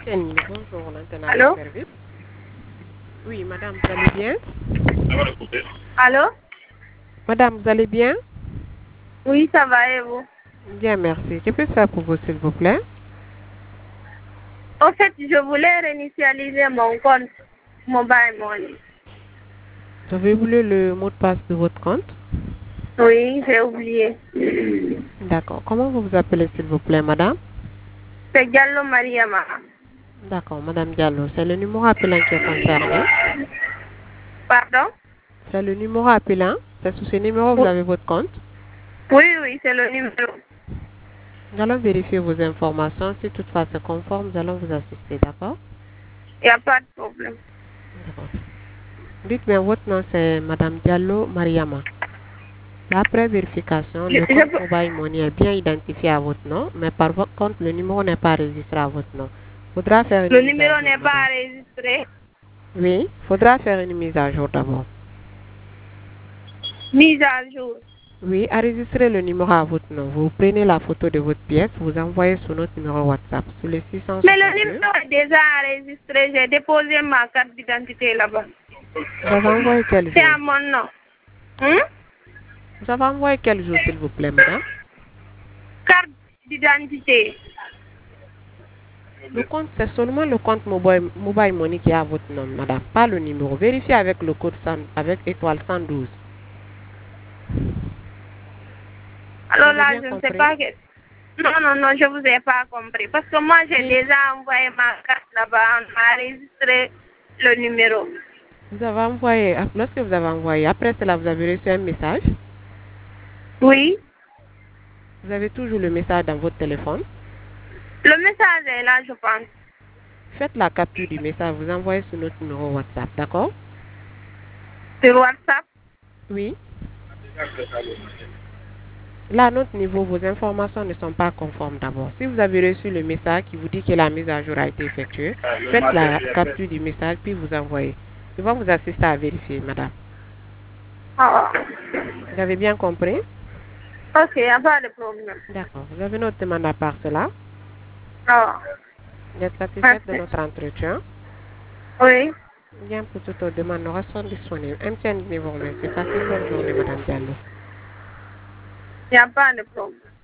MTN, bonjour, l'antenne à Allô? service. Oui, madame, vous allez bien? Allô? Madame, vous allez bien? Oui, ça va et vous? Bien, merci. Que puis-je faire pour vous, s'il vous plaît? En fait, je voulais réinitialiser mon compte Mobile Money. Avez-vous voulu le mot de passe de votre compte? Oui, j'ai oublié. D'accord. Comment vous vous appelez, s'il vous plaît, madame? C'est Diallo Mariama. D'accord, madame Diallo. C'est le numéro appelant qui est concerné. Pardon? C'est le numéro appelant. C'est sous ce numéro que vous avez votre compte. Oui, c'est le numéro. Nous allons vérifier vos informations. Si toutefois c'est conforme, nous allons vous assister, d'accord? Il n'y a pas de problème. D'accord. Dites bien, votre nom c'est madame Diallo Mariama. Après vérification, Je, le je compte peux- Mobile Money est bien identifié à votre nom, mais par votre compte, le numéro n'est pas enregistré à votre nom. Faudra faire une Le mise à numéro jour, n'est pas madame. enregistré. Oui, faudra faire une mise à jour d'abord. Mise à jour. Oui, enregistrez le numéro à votre nom. Vous prenez la photo de votre pièce, vous envoyez sur notre numéro WhatsApp, sur le Mais le 662. numéro est déjà enregistré. J'ai déposé ma carte d'identité là-bas. Vous avez envoyé quel C'est jour? à mon nom. Hein? Vous avez envoyé quel jour, s'il vous plaît, madame? Carte d'identité. Le compte, c'est seulement le compte Mobile Money qui est à votre nom, madame, pas le numéro. Vérifiez avec le code avec étoile 112. Vous Alors avez là, bien je ne sais compris? pas que... Non, je vous ai pas compris. Parce que moi, j'ai Oui. déjà envoyé ma carte là-bas. On m'a enregistré le numéro. Vous avez envoyé, lorsque vous avez envoyé, après cela, vous avez reçu un message. Oui. Vous avez toujours le message dans votre téléphone. Le message est là, je pense. Faites la capture du message, vous envoyez sur notre numéro WhatsApp, d'accord? Sur WhatsApp. Oui. Là, à notre niveau, vos informations ne sont pas conformes d'abord. Si vous avez reçu le message qui vous dit que la mise à jour a été effectuée, faites la capture du message puis vous envoyez. Nous allons vous assister à vérifier, madame. Ah. Vous avez bien compris? Ok, il n'y a pas de problème. D'accord. Vous avez notre demande à part cela. Ah. Vous êtes satisfaite de Merci. notre entretien? Oui. Bien, pour toute autre demande, nous restons disponibles. MTN vous remercie. Passez une bonne journée, madame Diallo. Il n'y a pas de problème.